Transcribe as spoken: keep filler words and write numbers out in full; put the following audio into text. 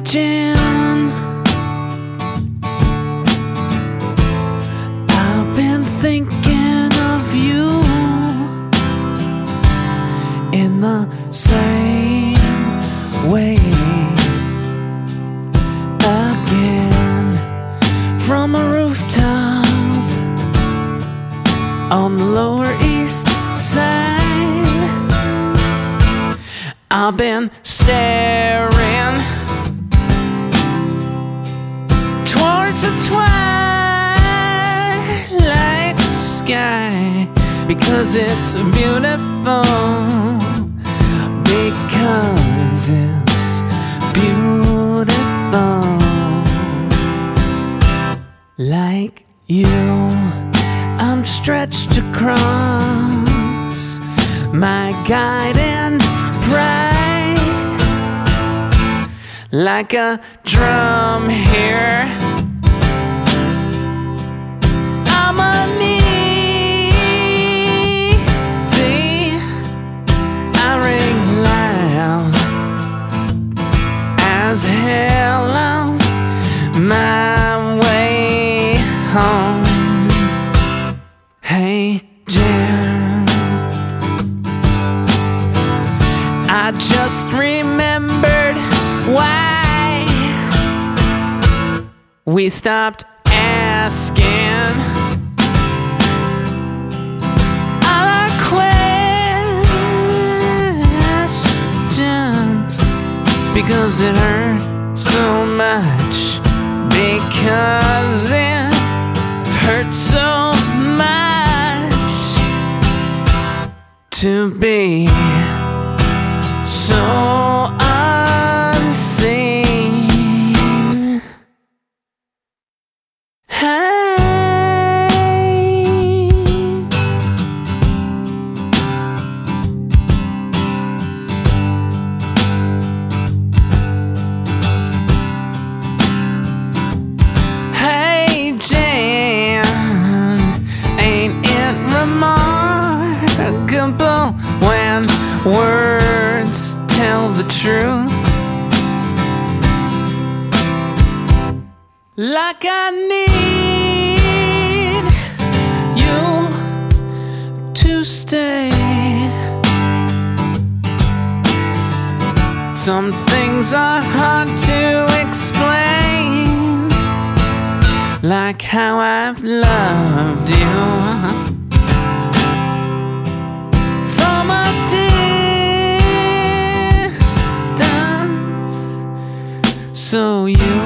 Jan, I've been thinking of you in the same way again, from a rooftop on the Lower East Side. I've been staring towards the twilight sky, because it's beautiful, because it's beautiful. Like you, I'm stretched across my guide and pride, like a drum here. I'm uneasy, I ring loud as hell on my way home. Hey Jan, I just remembered why we stopped asking all our questions, because it hurt so much, because it hurt so much to be so unseen. Hey, hey Jan, ain't it remarkable when words tell the truth? Like I need you to stay. Some things are hard to explain, like how I've loved you from a distance. So you